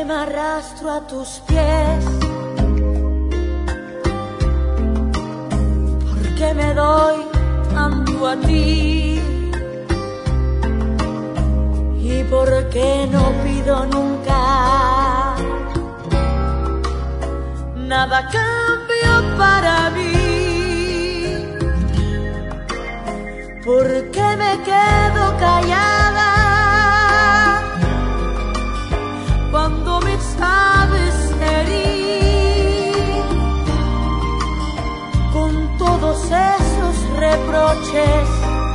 que me arrastro a tus pies, porque me doy tanto a ti y porque no pido nunca nada a cambio para mí, porque me quedo callada cuando me sabes herir con todos esos reproches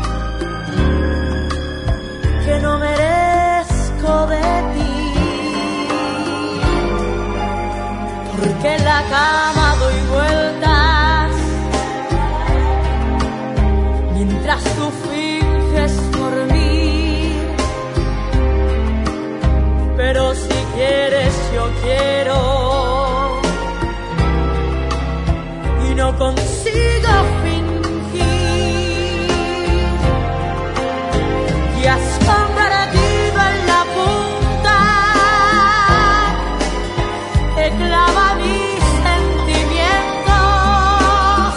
que no merezco de ti, porque en la cama doy vueltas mientras tú finges dormir, pero si quieres yo quiero y no consigo fingir que has convertido en la punta que clava mis sentimientos,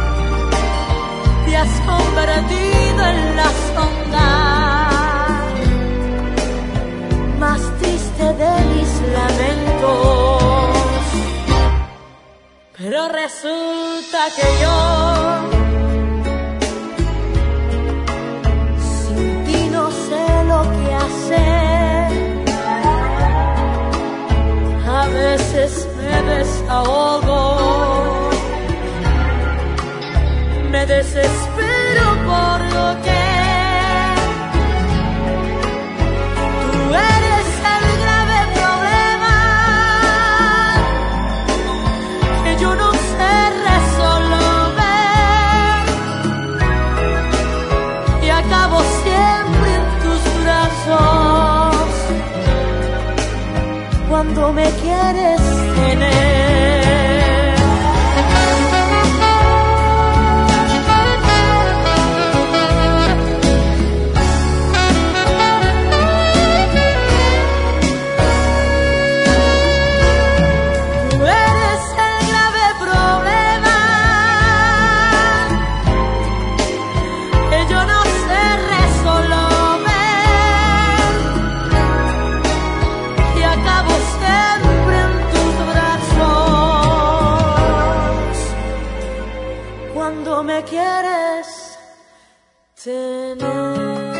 te has convertido en la sonda más triste de mis lamentos, pero resulta que yo sin ti no sé lo que hacer, a veces me desahogo, me desespero porque tú eres el grave problema que yo no sé resolver y acabo siempre en tus brazos cuando me quieres tener. Cuando me quieres tener.